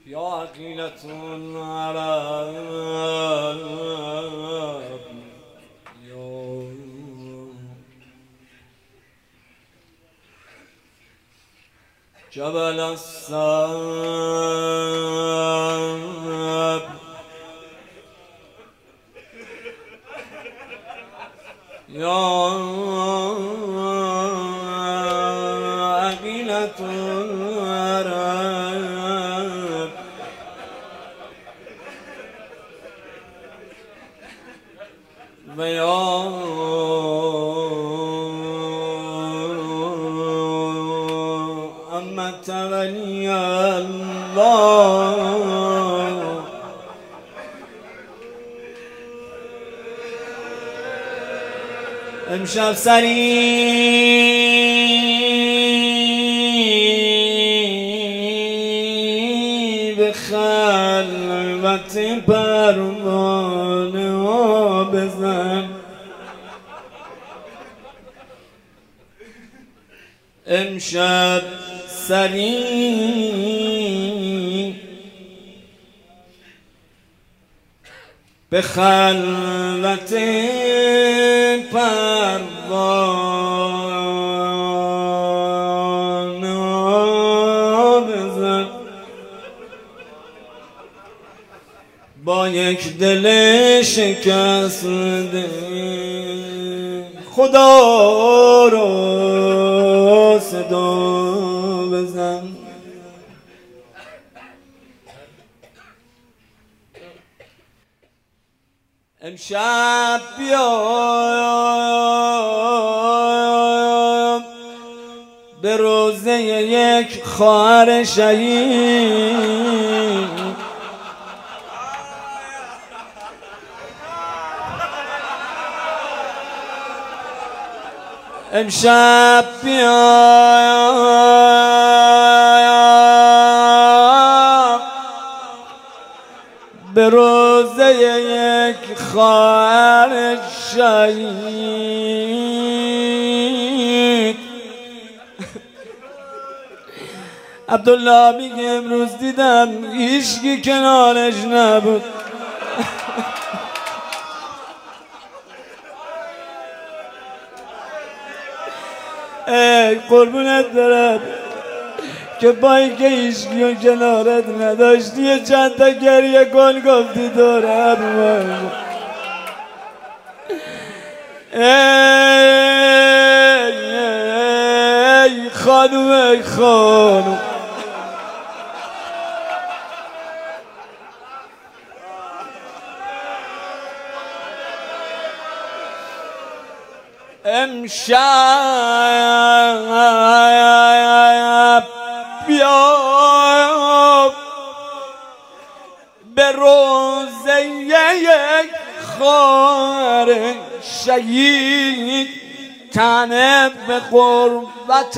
یا عقیلة العرب یا جبل الصبر یا عقیلة العرب و یا امت ولی الله. امشب سری به خلوت پروانه ها بزن، امشب سری به خلوت پروانه ها بزن، با یک دل شکسته خدا رو صدا بزن. امشب بیا به روزه یک خواهر شهید، امشب بیا به روزه یک خواهر شهید. عبدالله میگه امروز دیدم هیچکی کنارش نبود، ای قربونت برم که با اینکه هیچکی کنارت نداشتی چند تا گریه کن گفتی دورم. ای خانوم، ای خانوم، امشب بیا به روزه یک خواهر شهید، تنه به قربت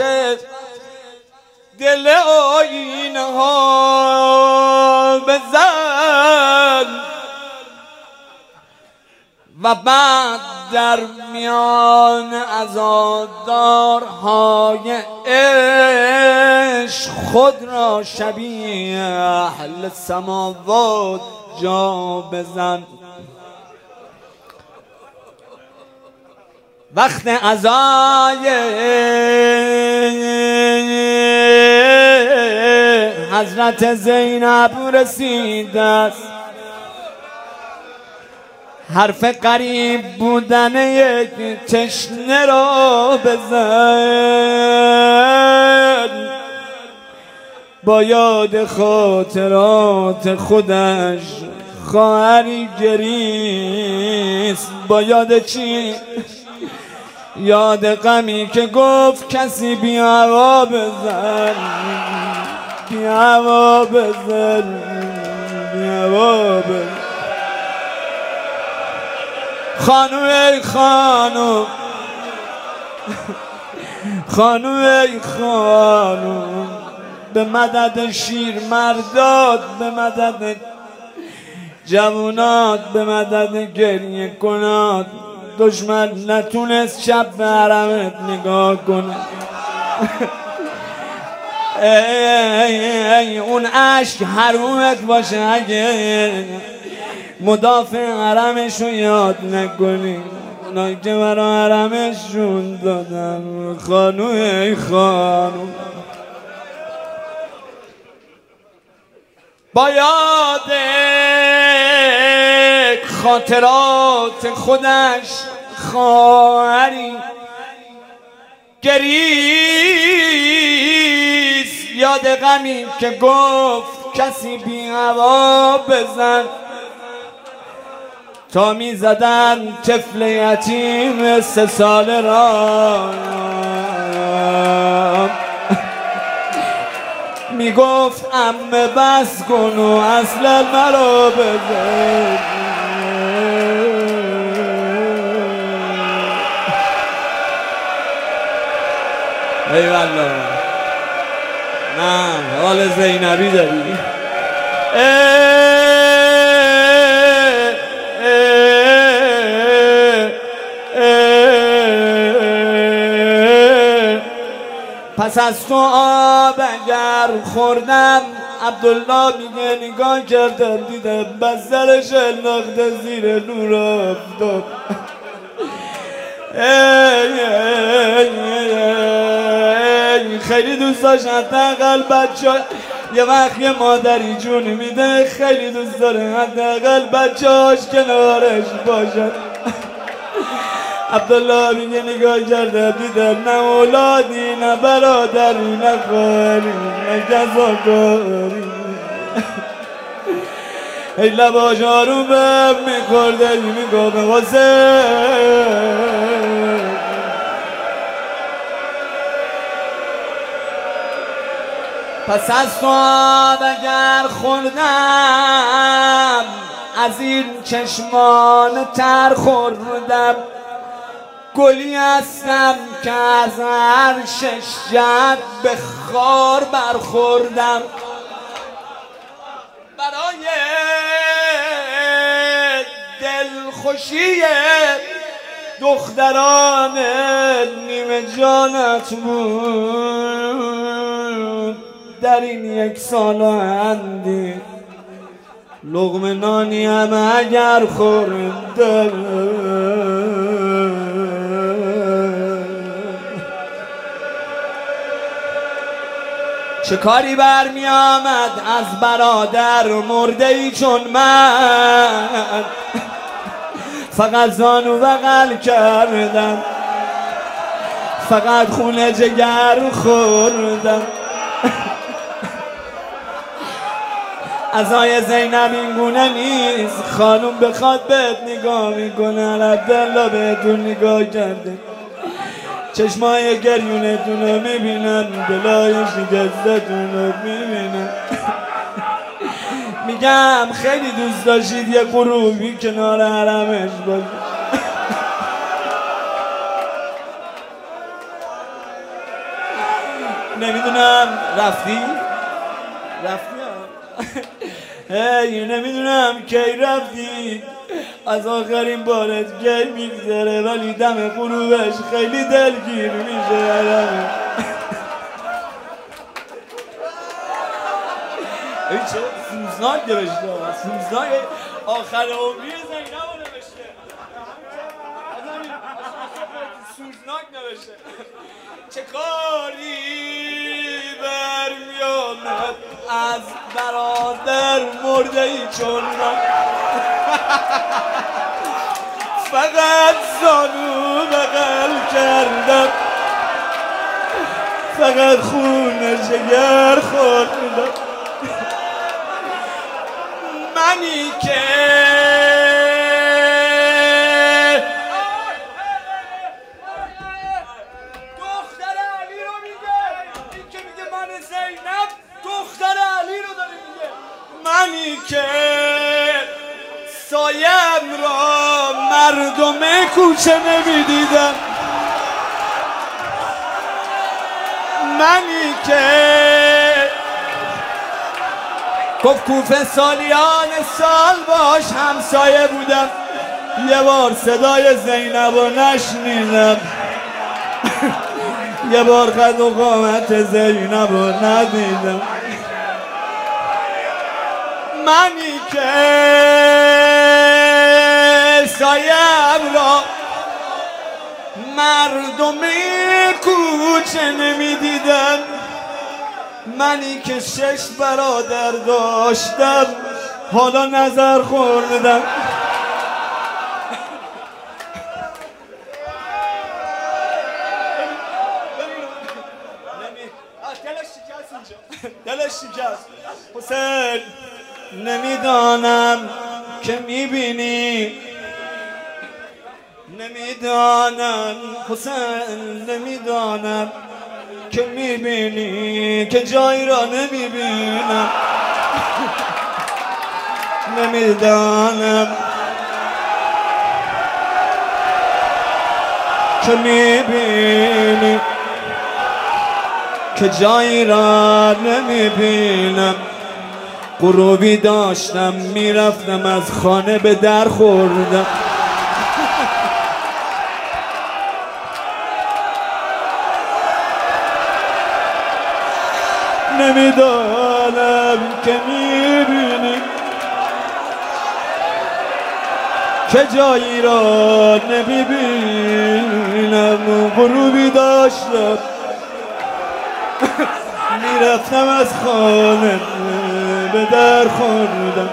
دل آینه ها بزن و بعد در میان عزادارهای عشق خود را شبیه اهل سماوات جا بزن. وقت عزای حضرت زینب رسیده است، حرف قریب بودن یک تشنه را بزن، با یاد خاطرات خودش خواهری گریست. با یاد چی؟ یاد غمی که گفت کسی بی هوا بزن، بی هوا بزن، بی هوا بزن. خانوم، ای خانوم، خانوم، ای خانوم، به مدد شیر مردات، به مدد جوانات، به مدد گریه کنات. دشمن نتونست شب به حرمت نگاه کنه. اون عشق حرومت باشه اگه مدافع حرمشو یاد نکنی، اونایی که برا حرمشون دادن. خانو ای خانو با یاد خاطرات خودش خواهری گریز، یاد غمی که گفت کسی بی هوا بزن، تا می زدن طفل یتیم 3 ساله را می گفت عمه بس کن و اصلا مرا بزن. ای والله نه حال زینبی داری. پس از تو آب اگر خوردم، عبدالله میگه نگاه کردم دیدم بسترش انداخته زیر نور آفتاب. خیلی دوست داشت حداقل بچه یه وقت یه مادری جون میده، خیلی دوست داره حداقل بچه‌هاش کنارش باشن. عبدالله میگه نگاه کرده دیدم نه اولادی نه برادری نه خواهری نه جزاکاری. ای لباش آرومم میخورده میگفت واسه پس از تو اگر خوردم، از این چشمان تر خوردم، گلی هستم که از هر 6 جد به خار برخوردم. برای دلخوشی دختران نیمه جانت بود، در این 1 سال و اندی لقمه نانی هم اگر خوردم. چه کاری برمی آمد از برادر مرده ای چون من، فقط زانو بغل کردم، فقط خون جگر خوردم. عزای زینب این گونه نیست، خانوم بخواد بهت نگاه میکنه، عبدالله بهتون نگاه کرده، چشمای گریونتون رو میبینن، دلای شکستتون رو میبینن. میگم خیلی دوست داشتید یه غروبی کنار حرمش باشه. نمیدونم رفتی؟ هی نمیدونم کی رفتی، از آخرین بارت کی میگذره، ولی دم غروبش خیلی دلگیر میشه. ای چه سوزناک نوشته، سوزناک آخر عمری زینب رو نوشته، سوزناک نوشته. چه کاری برمیامد از برادر مرده ای چون من، فقط زانو بغل کردم، فقط خون جگر خوردم. منی که دختر علی رو میگه، این که میگه من زینب دختر علی رو داره میگه. منی که سایم را مردم کوچه نمیدیدم، منی که گفت کوفه سالیان سال باش همسایه بودم، یه بار صدای زینب رو نشنیدم، یه بار قد و قامت زینب رو ندیدم. منی که سایم را مردم کوچه نمیدیدن، منی که 6 برادر داشتم حالا نظر خوردم. دلش شکست حسین، نمیدانم که میبینی، نمیدانم حسین، نمیدانم که میبینی که جایی را نمیبینم. نمیدانم که میبینی که جایی را نمیبینم. غروبی داشتم میرفتم از خانه به در خوردم. نمیدانم که میبینی که جایی را نمیبینم. غروبی داشتم میرفتم از خانه به در خوردم.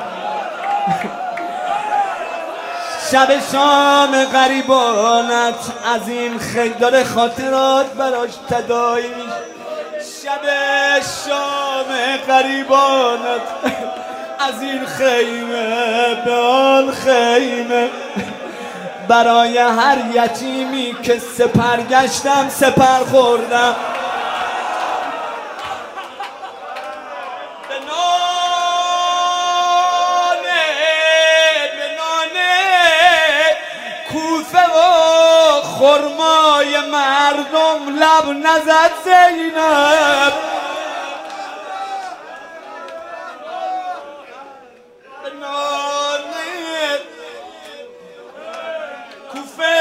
شب شام غریبانت از این خیدار خاطرات براش تداعی میشه. شب شام غریبانت از این خیمه به آن خیمه، برای هر یتیمی که سپر گشتم سپر خوردم. به نان کوفه و خرمای مردم لب نزد زینب. به نان کوفه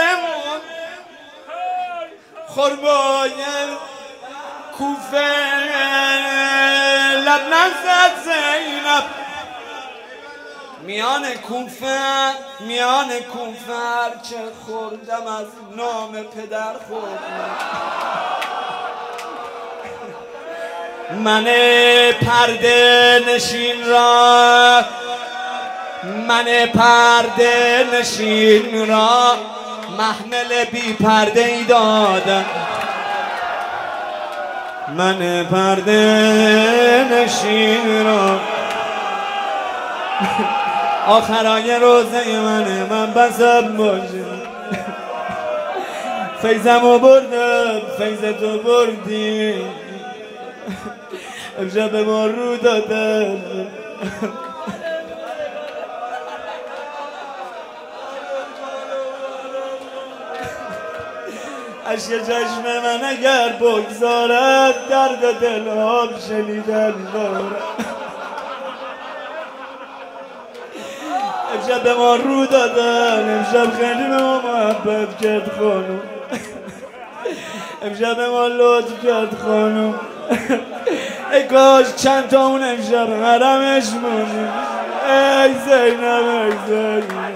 خرمای کوفه لب نزد زینب. میان کوفه چه خوردم از نام پدر خوردم. من پرده نشین را محمل بی پرده ای دادم. من پرده نشین را آخرای روزه من بسم باشه. فیضمو بردم فیض تو بردی، امشب ما رو دادم. عشق چشم من اگر بگذارد درد دلم شنیدن دارد. امشب به ما رو دادن، امشب خیلی به ما محبت کرد خانم، امشب به ما لطف کرد خانم. ای کاش چند تا اون امشب حرمش مونیم. ای زینب ای زینب.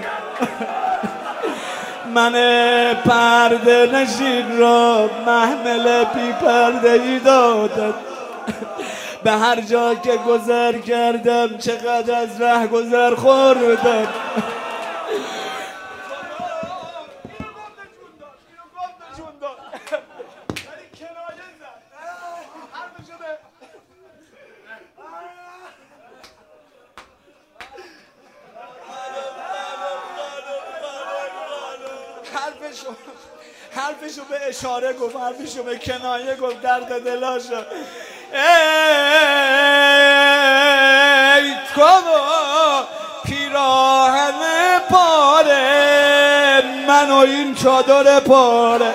من پرده نشین را محمل بی پرده ای دادم. به هر جا که گذر کردم چقدر از ره گذر خوردم. حرفشو به اشاره گفت، حرفشو به کنایه گفت، درد دلاشو. ای تو پیراهن پاره، من و این چادر پاره.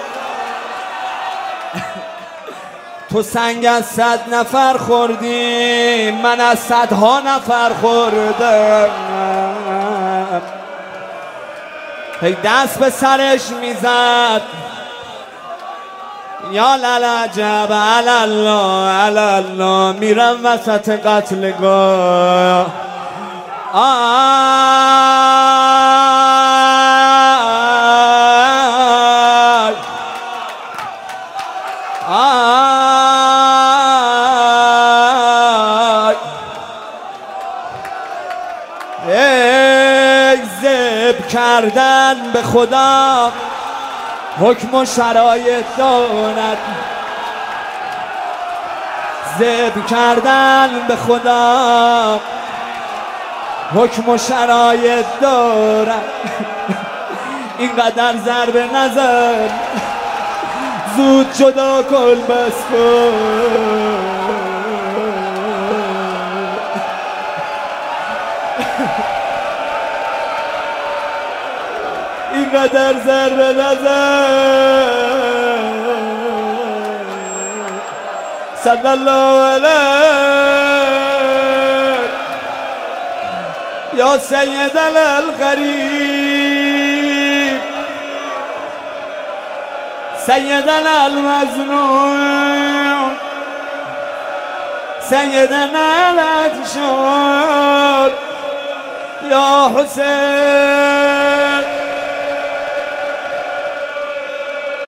تو سنگ از 100 نفر خوردی، من از 100 ها نفر خوردم. هی دست به سرش میزد، یا للعجب الله الله میرم وسط قتلگاه ذبح کردن به خدا حکم و شرایط دارد ذبح کردن به خدا حکم و شرایط دارد اینقدر ضرب نظر زود جدا کن بس کن اینقدر ضرب نظر صلی الله علیه یا سید الغریب سیدنا المظلوم سیدنا العطشان یا حسین